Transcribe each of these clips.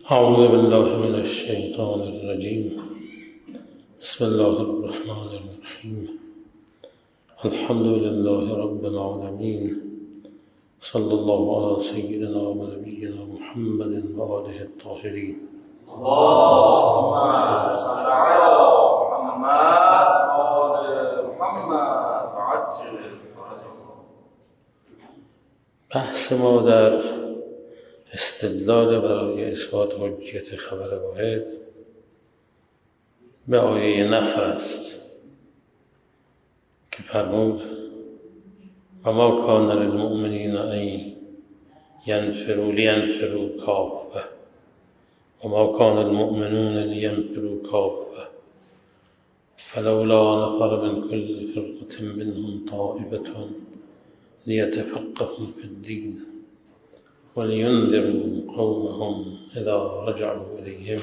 أعوذ بالله من الشيطان الرجيم. بسم الله الرحمن الرحيم. الحمد لله رب العالمين، صلى الله على سيدنا ونبينا محمد وآله الطاهرين. اللهم صل على محمد وآل محمد وعجل فرجهم. بحث ما در استدلال برای اثبات حجیت خبر واحد به آیه نفر است که فرمود و ما کان للمؤمنین ان ینفروا کافة و ما کان المؤمنون لینفروا کافة فلولا نفر من كل فرقة منهم طائفة لیتفقهوا في الدین ولينذروا قومهم إذا رجعوا إليهم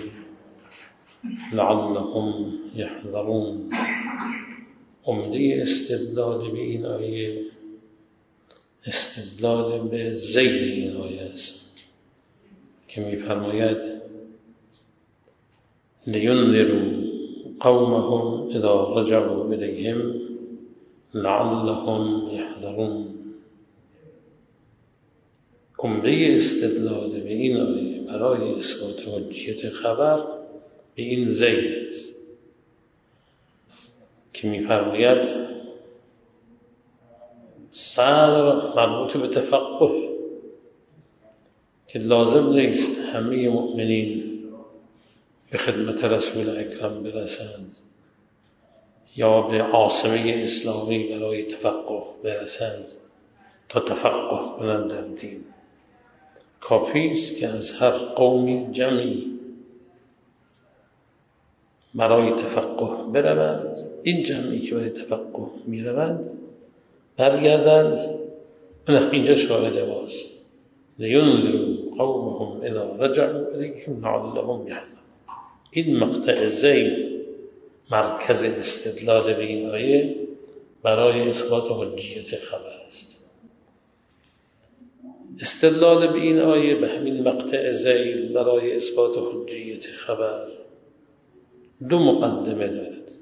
لعلهم يحذرون. عمده استدلال به این آیه استدلال به ذیل این آیه است که می‌فرماید لینذروا قومهم اذا رجعوا إليهم لعلهم يحذرون. عمده استدلال به این آیه برای اثبات حجیت خبر به این ذیل است که می‌فرماید صدر مربوط به تفقه که لازم نیست همه مؤمنین به خدمت رسول اکرم برسند یا به عاصمه اسلامی برای تفقه برسند تا تفقه کنند در دین. کافی است که از هر قومی جمعی برای تفقه بروند، این جمعی که برای تفقه میروند برگردند. اینجا شاهد ماست لینذروا قومهم اذا رجعوا الیهم لعلهم یحذرون. این مقطع ذیل مرکز استدلال به این آیه برای اثبات حجیت خبر است. استدلال به این آیه به همین مقطع ذیل برای اثبات حجیت خبر دو مقدمه دارد.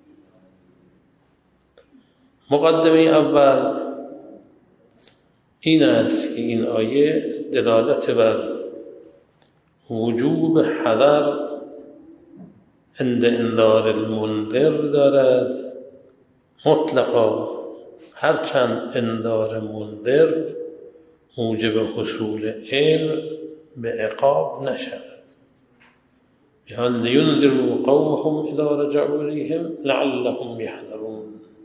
مقدمه اول این است که این آیه دلالت بر وجوب حذر عند انذار المنذر دارد مطلقا، هرچند انذار منذر موجب حصول علم به عقاب نشود. یعنی لینذروا قومهم اذا رجعوا الیهم لعلهم یحذرون.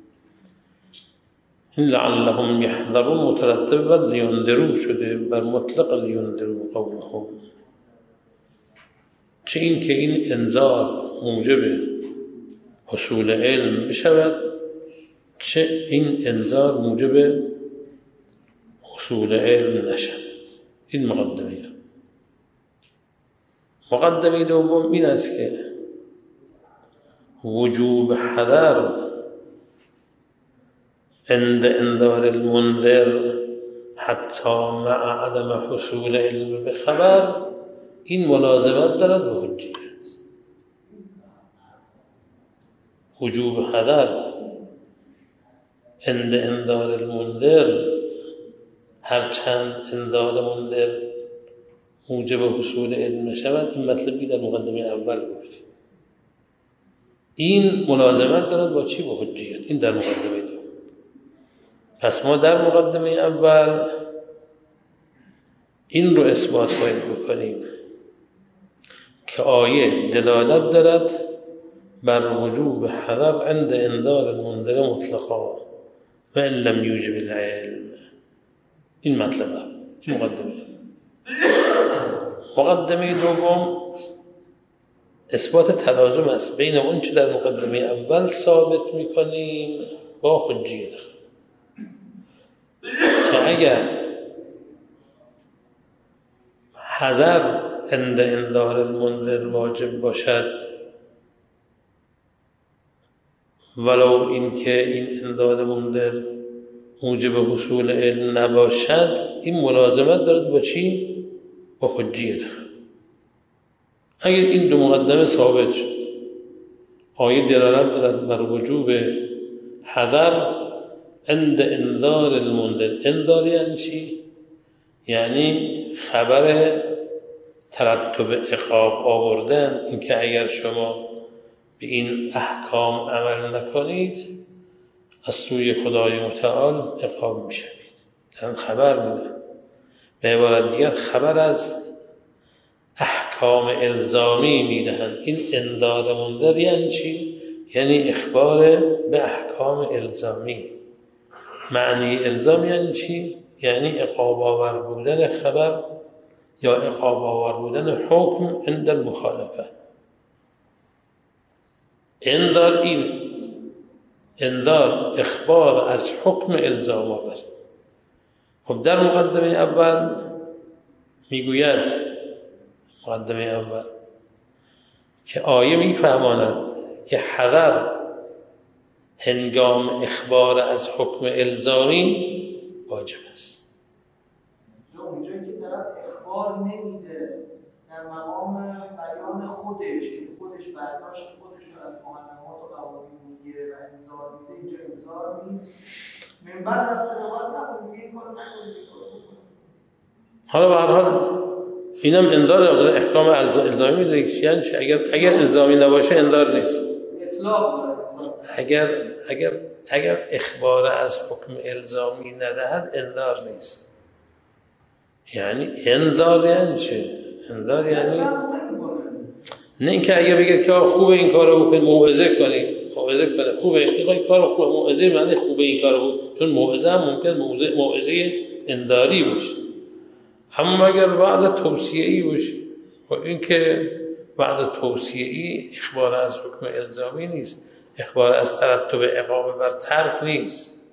این لعلهم یحذرون مترتب بر لینذروا شده، بر مطلق لینذروا قومهم. چه این که این انذار موجب حصول علم بشود، چه این انذار موجب حصول علم نشود. این مقدمه. مقدمه دوم این است که وجوب حذر عند انذار المنذر حتی مع عدم حصول علم به خبر این ملازمت دارد به حجیت. وجوب حذر عند انذار المنذر هرچند انذار منذر موجب حصول علم نشود، این مطلبی در مقدمه اول گفتیم. این ملازمت دارد با چی؟ با حجیت. این در مقدمه دوم. پس ما در مقدمه اول این رو اثبات باید بکنیم که آیه دلالت دارد بر وجوب حذر عند انذار المنذر مطلقا و ان لم یوجب العلم. این مطلبه. این مقدمه دوم اثبات تلازم است بین اون چه در مقدمه اول ثابت میکنیم با حجیت. که اگر حذر عند انذار المنذر واجب باشد ولو این که این انذار منذر موجب حصول علم نباشد، این ملازمت دارد با چی؟ با حجیت. اگر این دو مقدمه ثابت شد، آیه دلالت دارد بر وجوب حذر عند انذار المنذر. انذار یعنی چی؟ یعنی خبر ترتب عقاب آوردن، اینکه اگر شما به این احکام عمل نکنید از سوی خدای متعال عقاب میشوید. دارن خبر میدن. به عبارت دیگر خبر از احکام الزامی میدهند. این انذار منذر یعنی چی؟ یعنی اخبار به احکام الزامی. معنی الزام یعنی چی؟ یعنی عقاب آور بودن خبر یا عقاب آور بودن حکم عند المخالفه. انذار اخبار از حکم الزام آور. خب در مقدمه اول میگوید مقدمه اول که آیه میفهماند که حذر هنگام اخبار از حکم الزامی واجب است. اونجایی که طرف اخبار نمیده در مقام بیان خودش برداشت خودش رو از مقدمات و قوانین میگیره و انذار میده، اینجا انذار نیست. منبر رفته روان نکنید، این کارو نکنید. حالا به هر حال اینم انذار احکام الزامی میده. یعنی چی؟ اگر الزامی نباشه انذار نیست. اطلاق داره. اگر اخبار از حکم الزامی ندهد انذار نیست. یعنی انذار یعنی چه؟ انذار یعنی نه اینکه اگر بگید که خوبه این کارو بکنید، موعظه کنید، خوبه این کارو، خوبه موعظه معنی خوبه این کارو بود، چون موعظه هم ممکن موعظه انذاری باشه. اما اگر وعده توصیه‌ای باشه، این که وعده توصیه‌ای اخبار از حکم الزامی نیست، اخبار از ترتب عقاب بر ترک نیست.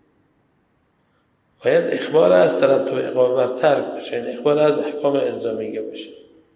باید اخبار از ترتب عقاب بر ترک باشه، یعنی اخبار از احکام الزامیه باشه.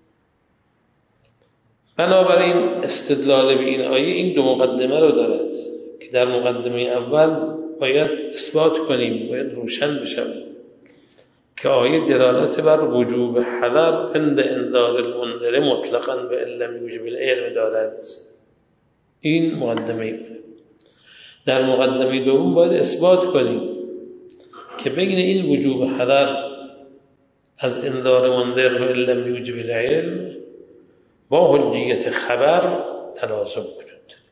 بنابراین استدلال به این آیه این دو مقدمه رو دارد که در مقدمه اول باید اثبات کنیم، باید روشن بشود که آیه دلالت بر وجوب حذر عند انذار المنذر مطلقاً به علم وجوب العلم دارد. این مقدمه بود. در مقدمه دوم باید اثبات کنیم که بین این وجوب حذر از انذار منذر به علم وجوب العلم با حجیت خبر تلازم وجود داره.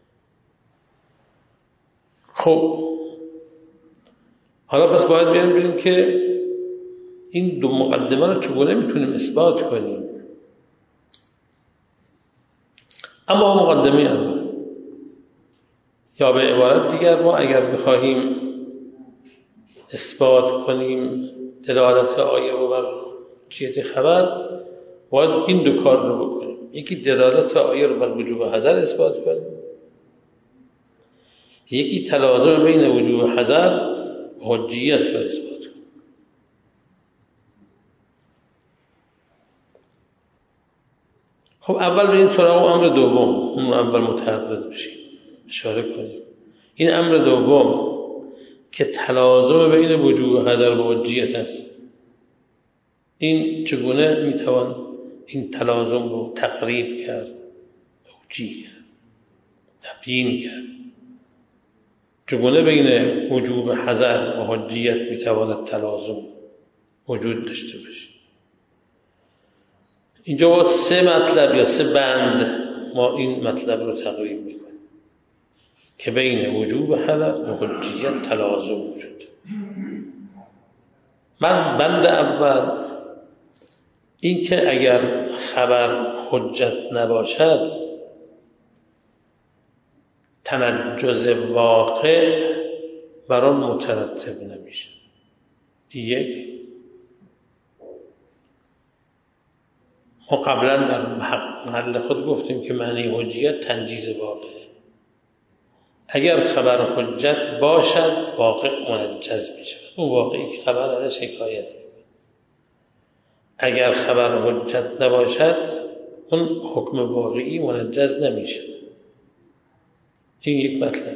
خب حالا پس باید ببینیم که این دو مقدمه رو چگونه میتونیم اثبات کنیم. اما مقدمه اول، یا به عبارت دیگر ما اگر بخواهیم اثبات کنیم دلالت آیه رو بر حجیت خبر، باید این دو کار رو بکنیم. یکی دلالت آیه رو بر وجوب حذر اثبات کنیم، یکی تلازم بین وجوب حذر و حجیت رو اثبات کنیم. خب اول به این سراغ امر دوم، اون اول متعرض بشیم، اشاره کنیم. این امر دوم که تلازم بین وجوب حذر و حجیت است، این چگونه میتوان این تلازم رو تقریب کرد، توجیه کرد، تبیین کرد؟ چگونه بین وجوب حذر و حجیت میتواند تلازم وجود داشته باشه؟ اینجا با سه مطلب یا سه بند ما این مطلب رو تقریب میکنیم که بین وجوب حذر و حجیت تلازم وجود. من بند اول این که اگر خبر حجت نباشد تنجز واقع بر آن مترتب نمیشه. یک، ما قبلا در محل خود گفتیم که معنی حجیت تنجیز واقع. اگر خبر حجت باشد واقع منجز میشه، اون واقعی که خبر ازش حکایت میکنه. اگر خبر حجت نباشد اون حکم واقعی منجز نمیشه. این یک مطلب.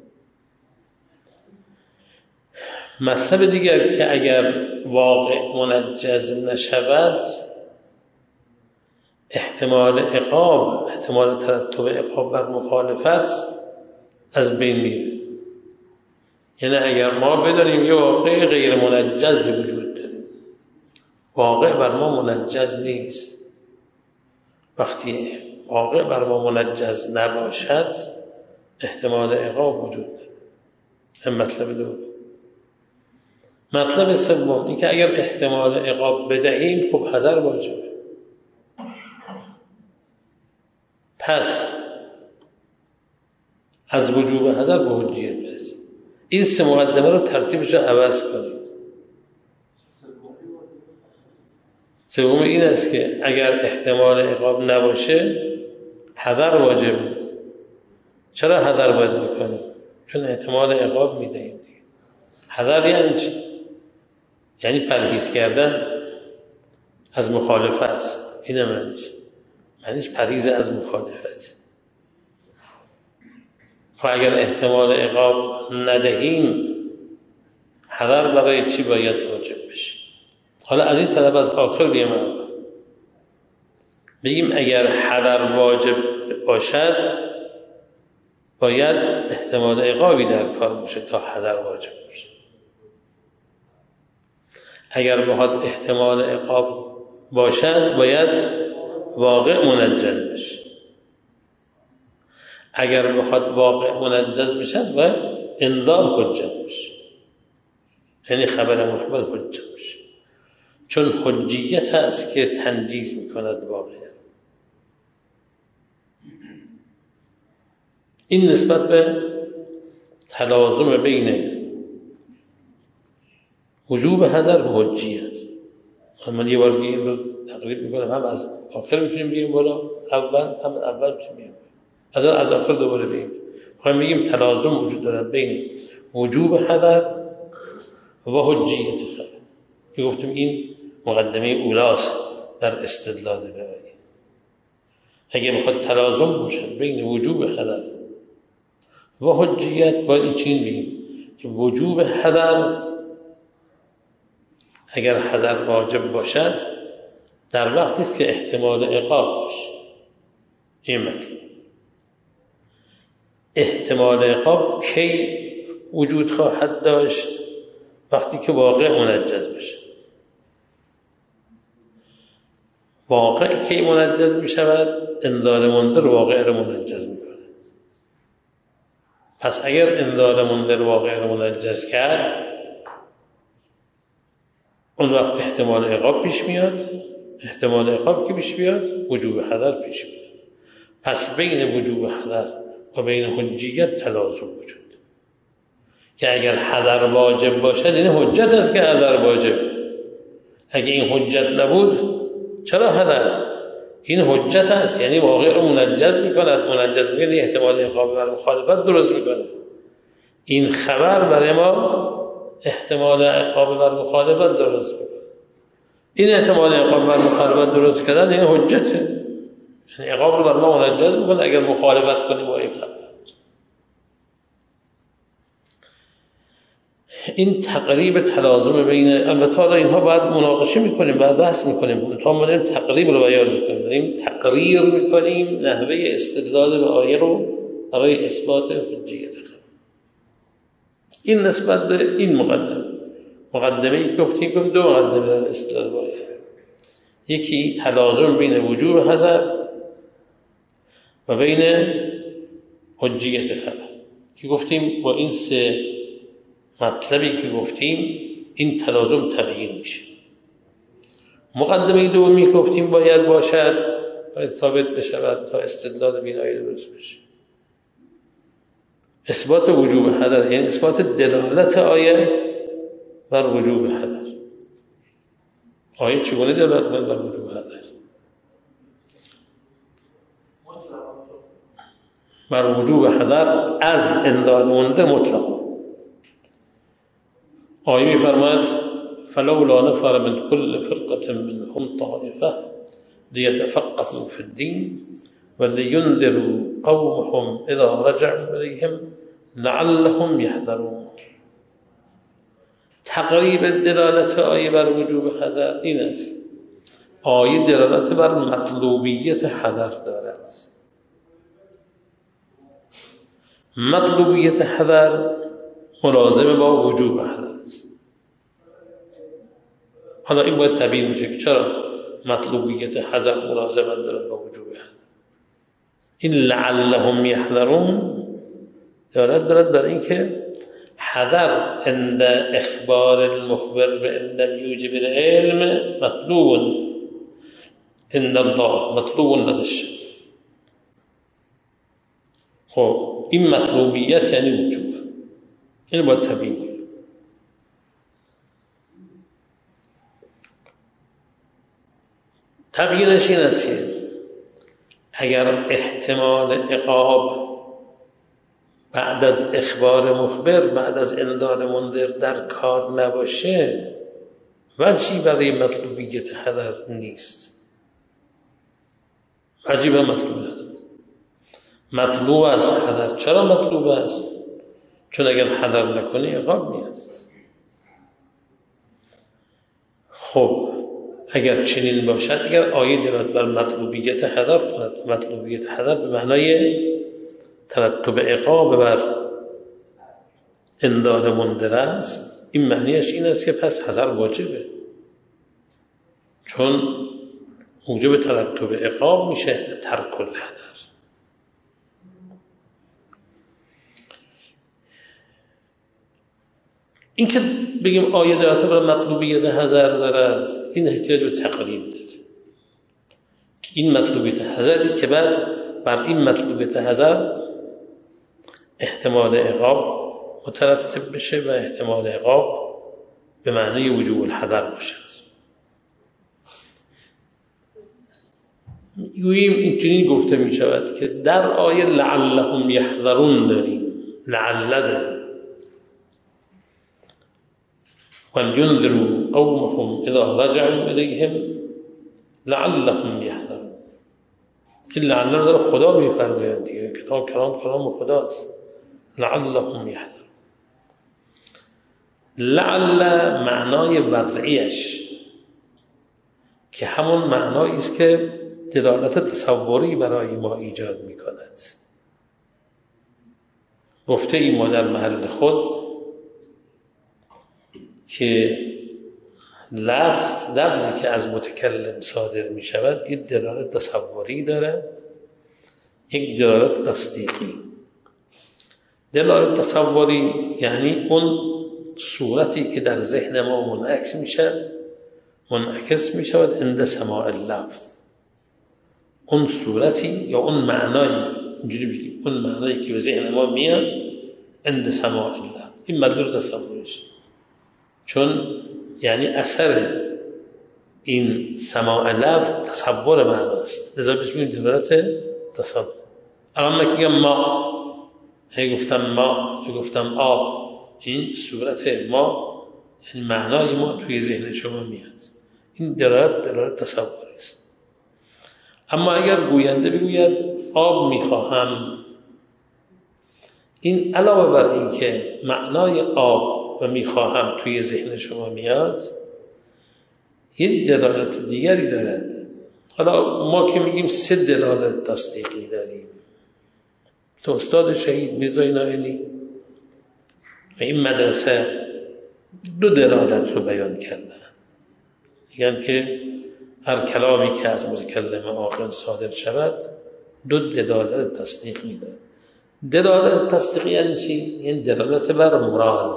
مطلب دیگر که اگر واقع منجز نشود احتمال عقاب، احتمال ترتب عقاب بر مخالفت از بین میره. یعنی اگر ما بدانیم یه واقع غیر منجز وجود داره، واقع بر ما منجز نیست، وقتی واقع بر ما منجز نباشد احتمال عقاب وجود داره. این مطلب دوم. مطلب سوم این که اگر احتمال عقاب بدهیم خب حذر واجبه. پس از وجوب حذر به حجیت برسیم. این سه مقدمه رو ترتیبش رو عوض کنید. سوم این است که اگر احتمال عقاب نباشه حذر واجب نیست. چرا حذر باید بکنیم؟ چون احتمال عقاب میدهیم. حذر یعنی چی؟ یعنی پرهیز کردن از مخالفت. این معنیش پرهیز از مخالفت. خب اگر احتمال عقاب ندهیم حذر برای چی باید واجب بشه؟ حالا از این طرف از آخر بیام بگیم اگر حذر واجب باشد باید احتمال عقابی در کار باشه تا حذر واجب باشه. اگر بخواد احتمال عقاب باشد باید واقع منجز بشه. اگر بخواد واقع منجز بشه باید انذار حجت بشه، یعنی خبر مخبر حجت بشه، چون حجیت هست که تنجیز میکند واقع. این نسبت به تلازم بین وجوب حذر و حجیت. من یه بار دیگه رو تقریب میکنم، هم از آخر میتونیم بگیم بالا اول میتونیم از آخر دوباره بگیم. خواهیم بگیم تلازم وجود دارد بین وجوب حذر و حجیت خبر که گفتیم این مقدمه اولاست در استدلال به آیه. اگه بخواد تلازم باشه بین وجوب حذر و حجیت باید این چین بگیم که وجوب حذر اگر حذر واجب باشد در وقتی است که احتمال عقاب باشه. این مطلب احتمال عقاب کی وجود خواهد داشت؟ وقتی که واقع منجز بشه. واقع کی منجز می شود؟ انذار منذر واقع را منجز می کند. پس اگر انذار منذر واقع را منجز کرد اون وقت احتمال عقاب پیش میاد. احتمال عقاب که پیش بیاد وجوب حذر پیش میاد. پس بین وجوب حذر و بین حجیت تلازم وجود که اگر حذر واجب باشد این حجت است که حذر واجب. اگه این حجت نبود چرا حذر؟ این حجت است، یعنی واقع رو منجز میکند. منجز میکنه احتمال عقاب بر مخالفت درست میکنه. این خبر برای ما احتمال عقاب بر مخالفت درست میکنه. این احتمال عقاب بر مخالفت درست کردن این حجته، یعنی عقاب رو بر ما منجز میکنه اگر مخالفت کنیم با این خبر. این تقریب تلازم بین، البته حالا اینها باید مناقشه میکنیم، باید بحث میکنیم، تا ما داریم تقریب رو بیان میکنیم، داریم تقریر میکنیم نحوه استدلال به آیه رو برای اثبات حجیت خبر. این نسبت به این مقدمه‌ای که گفتیم دو مقدمه در استدلال به آیه. یکی تلازم بین وجوب حذر و بین حجیت خبر که گفتیم با این سه مطلبی که گفتیم این تلازم تبیین میشه. مقدمه دومی گفتیم باید باشد، باید ثابت بشود تا استدلال به این آیه درست بشه. اثبات وجوب حذر یعنی اثبات دلالت آیه بر وجوب حذر. آیه چگونه دلالت می‌کند بر وجوب حذر؟ بر وجوب حذر از انذار منذر مطلق. آیه می‌فرماید فلولا نفر من كل فرقة منهم طائفة ليتفقهوا في الدين ولينذروا قومهم إذا رجعوا إليهم لعلهم يحذرون. تقریب دلالت آیه بر وجوب حذر این است آیه دلالت بر مطلوبیت حذر دارد. مطلوبیت حذر ملازم با وجوب حذر است. حالا این باید تبیین بشه که چرا مطلوبیت حذر ملازمت دارد با وجوب حذر. این لعلهم یحذرون دارد در این که حذر عند اخبار المخبر بأن لم یوجب العلم مطلوب عند الله، مطلوب نداشت. خب این مطلوبیت یعنی وجوب، این باید تبیین کنیم. تبیینش این است که اگر احتمال عقاب بعد از اخبار مخبر، بعد از انذار منذر در کار نباشه، وجهی برای مطلوبیت حذر نیست. وجهی برای مطلوب نداره. مطلوب است حذر. چرا مطلوب است؟ چون اگر حذر نکنی عقاب میاد. خب اگر چنین باشد، اگر آیه دلالت بر مطلوبیت حذر کند، مطلوبیت حذر به معنای ترتب عقاب بر انذار منذر است، این معنیش این است که پس حذر واجبه، چون موجب ترتب عقاب میشه ترک الحذر. این که بگیم آیه دلالت بر مطلوبیت حذر دارد، این احتیاج به تقریب داره. این مطلوبیت حذری که بعد بر این مطلوبیت حذر احتمال عقاب مترتب بشه و احتمال عقاب به معنی وجوب الحذر باشد. گوییم اینجوری گفته می شود که در آیه لعلهم یحذرون داریم، لعل داریم، وَلْيُنذِرُوا قَوْمَهُمْ إِذَا رَجَعُوا إِلَيْهِمْ لَعَلَّهُمْ يَحْذَرُونَ. این لعل داره خدا میفرماید دیگه، کتاب کلام خداست. لعلهم یحذرون. لعل معنای وضعیش که همون معنایی است که دلالت تصوری برای ما ایجاد میکند. گفته ای ما در محل خود که لفظی که از متکلم صادر می شود یک دلالت تصوری داره، یک دلالت تصدیقی. دلالت تصوری یعنی اون صورتی که در ذهن ما منعکس می شود عند سماع اللفظ. اون صورتی یا اون معنایی، اینجوری بگیم، اون معنایی که به ذهن ما میاد عند سماع اللفظ، این مدلول تصوریش، چون یعنی اثر این سماع لفظ تصور معناست، لذا بهش میگیم دلالت تصور. اما که میگم ما، گفتم آب، این صورت ما، این معنای ما توی ذهن شما میاد، این دلالت تصوری است. اما اگر گوینده بگوید آب میخواهم، این علاوه بر این که معنای آب و میخواهم توی ذهن شما میاد، یک دلالت دیگری دارد. حالا ما که میگیم 3 دلالت تصدیقی داریم. تو استاد شهید میرزا نائینی و این مدرسه 2 دلالت رو بیان کردن. میگن که هر کلامی که از متکلم عاقل صادر شود 2 دلالت تصدیقی دارد. دلالت تصدیقی یعنی چی؟ یعنی دلالت بر مراد.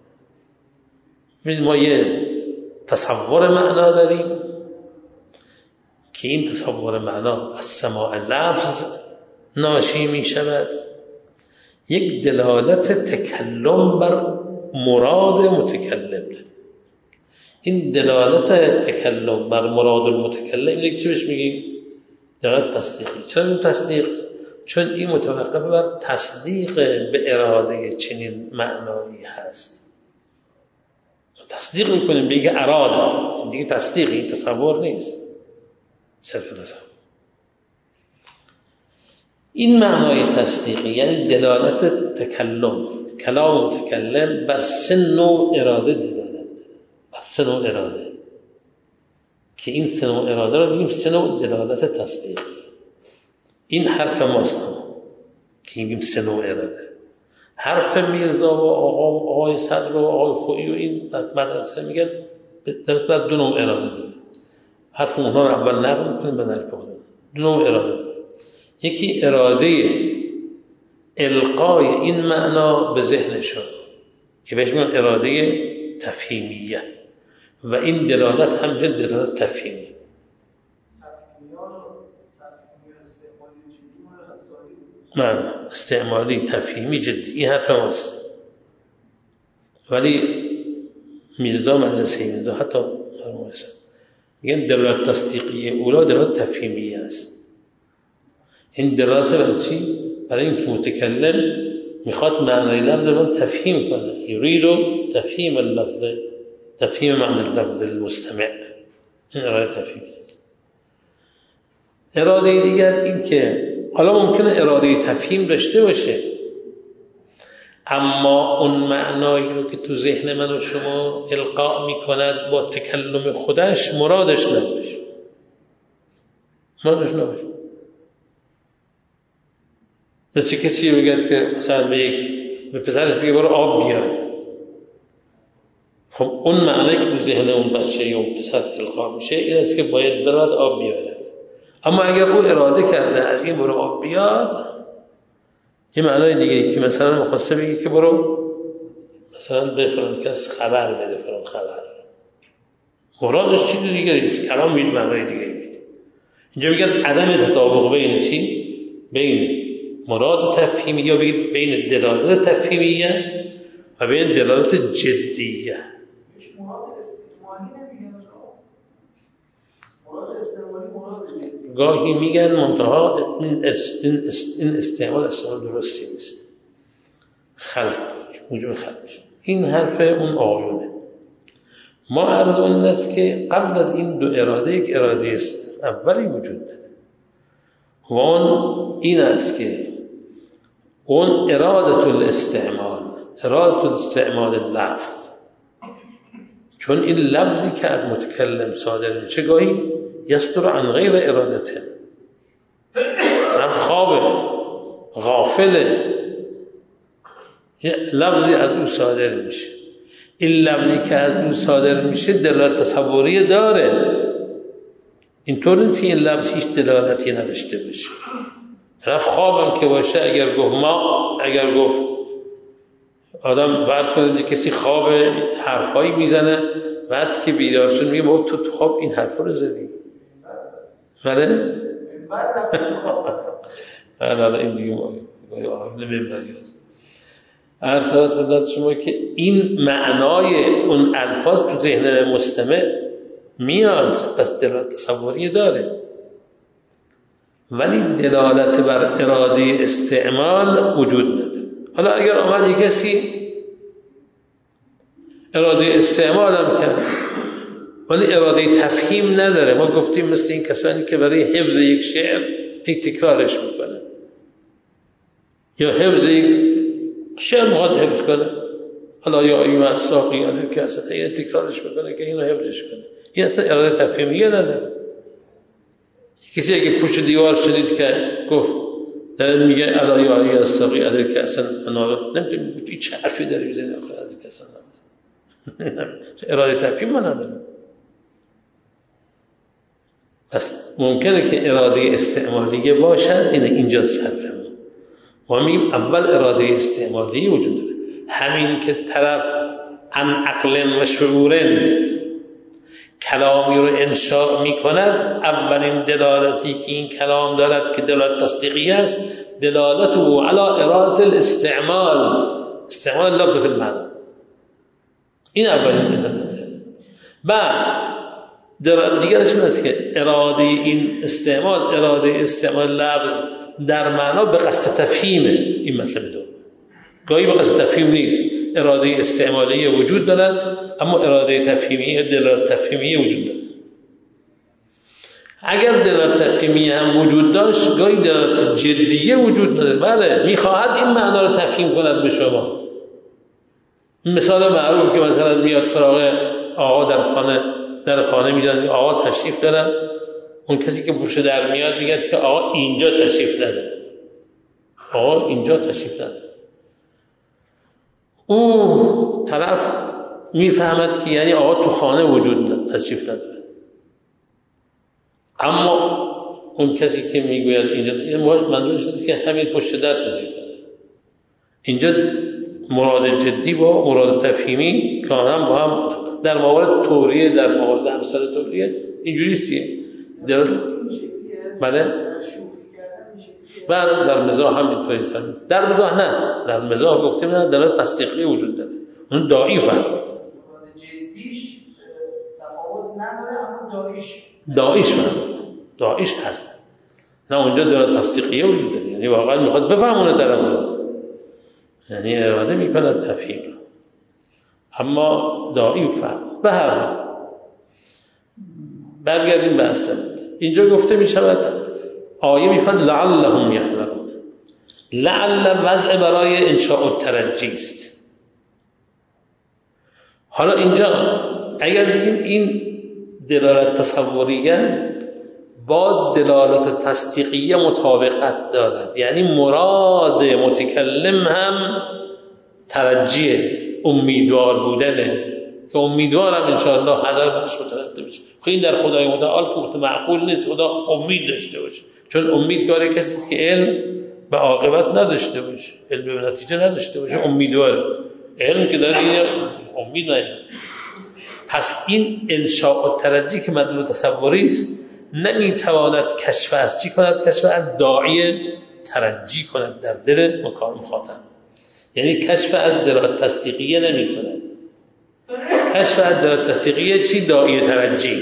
ما یه تصور معنا داریم که این تصور معنا از سماع لفظ ناشی می شود، یک دلالت تکلم بر مراد متکلم داریم. این دلالت تکلم بر مراد المتکلم یک چی بهش میگیم؟ دلالت تصدیقی. چرا این تصدیق؟ چون این متوقف بر تصدیق به اراده چنین معنایی هست. تصدیق میکنیم بگه اراده، دیگه تصدیقی، تصور نیست، صرف تصور. این معنای تصدیقی یعنی دلالت تکلم، کلام متکلم بر 3 نوع اراده دلالت، بر 3 نوع اراده. که این سه نوع اراده رو میگیم سه نوع دلالت تصدیق. این حرف ماست که میگیم سه نوع اراده. حرف میرزا و آقای صدر و آقای خویی و این مدرسه میگن در دو نوع اراده داره. حرف اونها رو اول نقل میکنیم بعد حرف خودمون. دو نوع اراده. یکی اراده القای این معنا به ذهنشون که بهش میگن اراده تفهیمیه و این دلالت هم دلالت تفهیمی. من استعمالی تفهیمی جدی این حرف ماست. ولی میرزا مدرسه میرزا حتی مرموزه میگن دلالت تصدیقی اولا دلالت تفهیمی است. این دلالت برای چی؟ برای اینکه متکلم میخواد معنای لفظ رو تفهیم کنه. یرید تفهیم اللفظ، تفهیم معنی اللفظ للمستمع. این اراده تفهیمی. اراده دیگر این که حالا ممکنه اراده تفهیم داشته باشه اما اون معنایی رو که تو ذهن من و شما القا میکند با تکلم خودش مرادش نباشه. مرادش نباشه. مثل کسی بگه که مثلا به پسرش بگه برو آب بیار. خب اون معنی که تو ذهن اون بچه یا اون پسر القا میشه این است که باید برود آب بیارد. اما اگر او اراده کرده از این برو آب بیار، یه معنای دیگه که مثلا مخواسته بگه که برو مثلا به فلان کس خبر بده فلان خبر، مرادش چیز دیگه نیست. کلام میگه معنای دیگه میده. اینجا میگن عدم تطابق بین چی؟ بین مراد تفهیمی یا بین دلالت تفهیمیه و بین دلالت جدیه. مراد استعمالی نمیگن. مراد استعمالی مراد جدی. گاهی میگن منتها این استعمال درستی نیست. موجب خلق میشه. این حرف اون آقایونه. ما عرض اون است که قبل از این دو اراده یک اراده است اولی وجود داره و اون این است که اون اراده الاستعمال اللفظ، چون این لفظی که از متکلم صادر میشه گاهی یستر عن غیر ارادته، خوابه غافله، لفظی از او صادر میشه. این لفظی که از او صادر میشه دلالت تصوری داره. اینطور نیست این لفظ هیچ دلالتی نداشته باشه. طرف خوابم که باشه اگر گفت آدم بعد کنه کسی خواب حرفایی میزنه بعد که بیدار شد میگه بابا تو خواب این حرفا رو زدی. بله؟ بعد این دیگه نمیبری هست. عرض خدمت شما که این معنای اون الفاظ تو ذهن مستمع میاد، پس دلالت تصوری داره، ولی دلالت بر اراده استعمال وجود نداره. حالا اگر آمد کسی اراده استعمال هم کرد ولی اراده تفهیم نداره، ما گفتیم مثل این کسانی که برای حفظ یک شعر تکرارش میکنه یا حفظ یک شعر مقاد حفظ کنه، حالا یا ایوه ساقی علیه که اصلا این تکرارش میکنه که اینو حفظش کنه، این اصلا اراده تفهیمیه نداره. کسی اگه پشت دیوار شدید که گفت میگه علی یا ایوه ساقی علیه که اصلا نمیتونی این چه حرفی داری میزنی آخر علیه که اصلا اراده تفهیم ما نداره. پس ممکنه که اراده استعمالیه باشد، اینجا حرفه ما میگیم اول اراده استعمالی وجود داره. همین که طرف عن عقل و شعور کلامی رو انشاء میکند، اولین دلالتی که این کلام دارد که دلالت تصدیقی است دلالت او علی اراده الاستعمال، استعمال لفظ فی المعنی. این اولین دلالته. بعد دیگرش این است که اراده این استعمال، اراده استعمال لفظ در معنا به قصد تفهیمه. این مطلب دو گاهی به قصد تفهیم نیست، اراده استعمالی وجود دارد اما اراده تفهیمی دلالت تفهیمی وجود دارد. اگر دلالت تفهیمی هم وجود داشت گاهی دلالت جدیه وجود نداره. بله میخواهد این معنا رو تفهیم کند به شما. مثال معروف که مثلا میاد فراغ آقا در خانه در خانه میزنن آقا تشریف دارن، اون کسی که پشت در میاد میگه که آقا اینجا تشریف نداره، آقا اینجا تشریف نداره. اون طرف میفهمد که یعنی آقا تو خانه وجود تشریف نداره. اما اون کسی که میگوید اینجا، منظورش اینه که همین پشت در تشریف نداره. اینجا مراد جدی با مراد تفهیمی که هم با هم در موارد توریه، در موارد امثال توریه اینجوری سیه بله در مزاح هم اینطوری، در مزاح نه، در مزاح گفتیم نه، در تصدیقی وجود داره، اون داعی فرق جدیش تفاوت نداره، اما داعیش فرق، داعیش هست، نه اونجا در تصدیقی وجود داره، یعنی واقعا میخواد بفهمونه طرف رو، یعنی اراده میکنه تفهیم رو، اما داعی فرق. به هر حال برگردیم به اصل. اینجا گفته میشود آیه میفرد لعلهم یحذرون. لعل وضع برای انشاء الترجی است. حالا اینجا اگر بگیم این دلالت تصوریه با دلالت تصدیقیه مطابقت دارد، یعنی مراد متکلم هم ترجیه، امیدوار بودنه، که امیدوارم انشاءالله حذر بهش مترتب بشه. خب این در خدای متعال که معقول نیست خدا امید داشته باشه، چون امید کار کسی است که علم به عاقبت نداشته باشه، علم به نتیجه نداشته باشه، امیدواره. علم که داره امید نداره. پس این انشاء الترجی که مطلوب تصوری است نمیتواند کشف از چی کند؟ کشف از داعی ترجی کند در دل مخاطب، یعنی کشف از دلالت تصدیقیه نمی کند. کشف از دلالت تصدیقیه چی؟ داعی ترجی.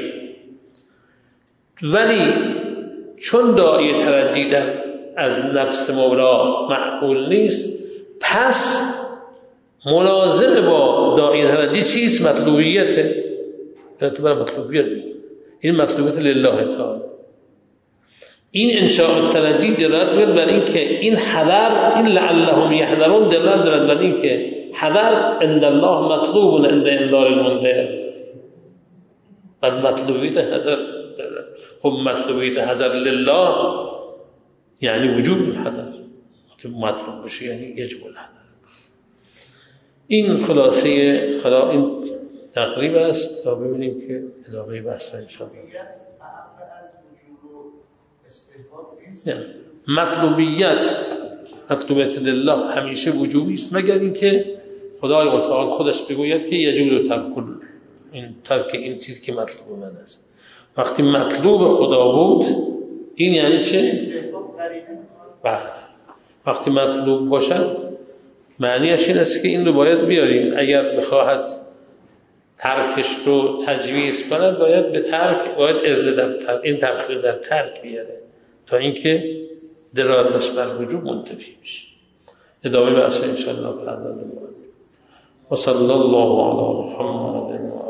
ولی چون داعی ترجی در از نفس مولا معقول نیست، پس ملازم با داعی ترجی چیست؟ مطلوبیته. اعتبار مطلوبیت بگید، این مطلوبیت لله تعالی. این انشاء الترجی دلالت می‌کند بر این که این حذر، این لعلهم یحذرون دلالت دارد بر این که حذر عند الله مطلوب عند انذار المنذر. بر مطلوبیت حذر دارد. خب مطلوبیت حذر لله یعنی وجوب الحذر، مطلوب باشه یعنی یجب الحذر. این خلاصه خدا این تقریب است تا ببینیم که ادامه بحث ان شاء الله. مطلوبیت لله همیشه وجوبی است، مگر اینکه خدای متعال خودش بگوید که یجوز ترک این چیز که مطلوب من است. وقتی مطلوب خدا بود این یعنی چه؟ وقتی مطلوب باشد معنیش این است که این رو باید بیاریم. اگر بخواهد ترکش رو تجویز کند باید به ترک باید اذن در ترک، این تأخیر در ترک بیاره تا اینکه دلالتش بر وجوب منتفی بشه. ادامه بحث ان شاء الله فردا. و صلی الله علی محمد